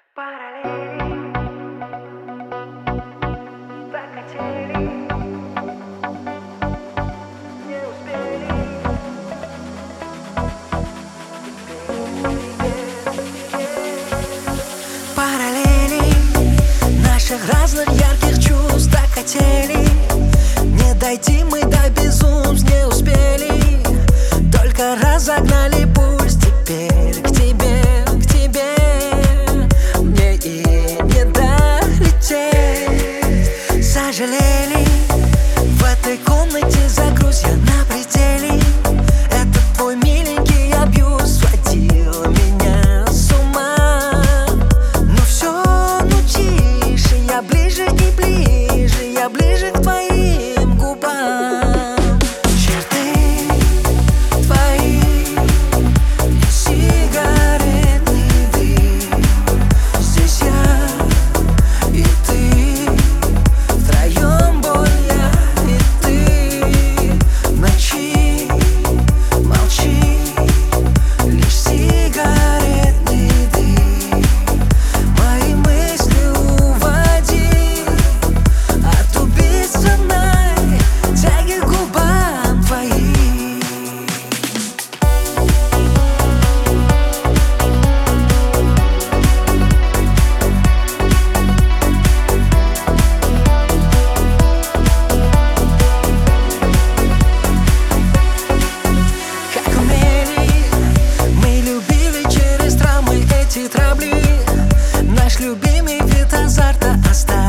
Параллели захотели, не успели. Параллели наших разных ярких чувств так хотели. Не дойти мы до безумств не успели. Только разогнали пульс теперь к тебе, к тебе. Мне и не долететь. Сожалели, в этой комнате загруз я на пределе. Этот твой миленький абьюз сводил меня с ума. Но все, ну тише, я ближе и ближе, я ближе к твоим губам. Черты твои, сигаретный дым. Здесь я и ты, втроем боль я и ты. В ночи молчи, лишь сигаретный дым. Мои мысли уводи от убийственной тяги к губам твоим. Как умели, мы любили через травмы эти трабли. Наш любимый вид азарта оставили.